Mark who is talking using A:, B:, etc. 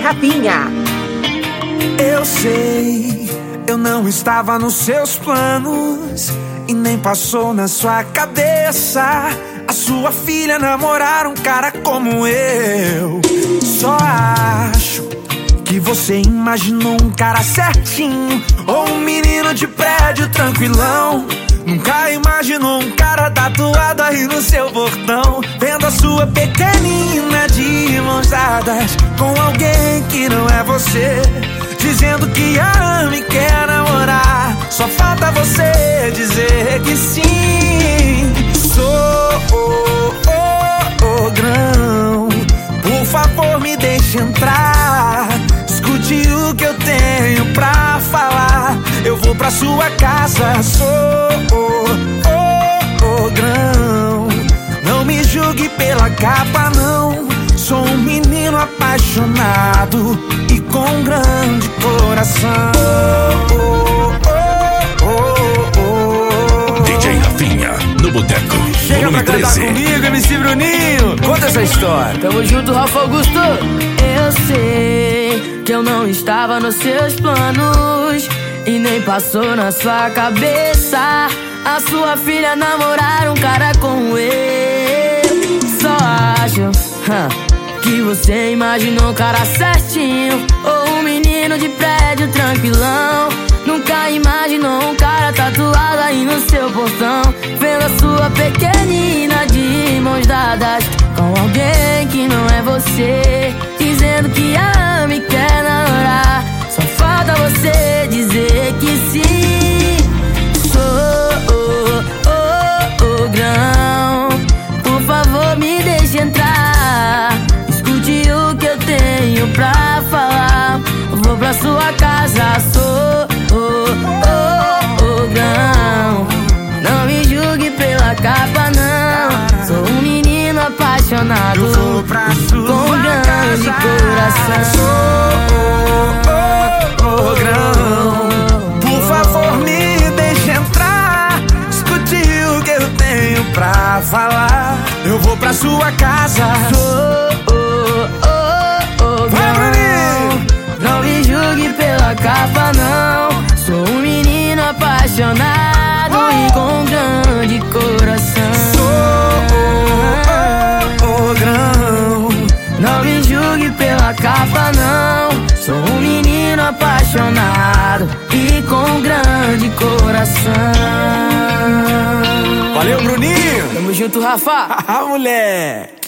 A: Rafinha.
B: Eu sei, eu não estava nos seus planos e nem passou na sua cabeça a sua filha namorar um cara como eu. Só acho que você imaginou um cara certinho ou um menino de prédio tranquilão. Nunca imaginou um cara tatuado aí no seu portão, vendo a sua pequenina de mãos dadas com alguém que não é você, dizendo que a ama e quer namorar. Só falta você dizer que sim. Sogrão, por favor me deixe entrar. Escute o que eu tenho pra falar. Eu vou pra sua casa. Sogrão, não me julgue pela capa não. Sou um menino apaixonado e com um grande coração.
C: DJ Rafinha, no Boteco.
B: Chega pra cantar comigo, MC Bruninho. Conta essa história.
D: Tamo junto, Rafa Augusto. Eu sei que eu não estava nos seus planos e nem passou na sua cabeça a sua filha namorar um cara como eu. Só acho que você imaginou um cara certinho ou um menino de prédio tranquilão. Nunca imaginou um cara tatuado aí no seu portão, vendo a sua pequenina de mãos dadas com alguém que não é você, dizendo que a ama e quer namorar. Só falta você dizer que sim. Sogrão, por favor me deixe entrar. Escute o que eu tenho pra falar. Eu vou pra sua casa. Sogrão, não me julgue pela capa não. Sou um menino apaixonado com um grande coração.
B: Sogrão, por favor me deixe entrar. Escute o que eu tenho pra falar. Eu vou pra sua casa.
D: Não me julgue pela capa não. Sou um menino apaixonado e com um grande coração.
B: Sogrão,
D: não me julgue pela capa não. Sou um menino apaixonado e com um grande coração.
B: Valeu, Bruninho.
D: Tamo junto, Rafa.
B: Moleque.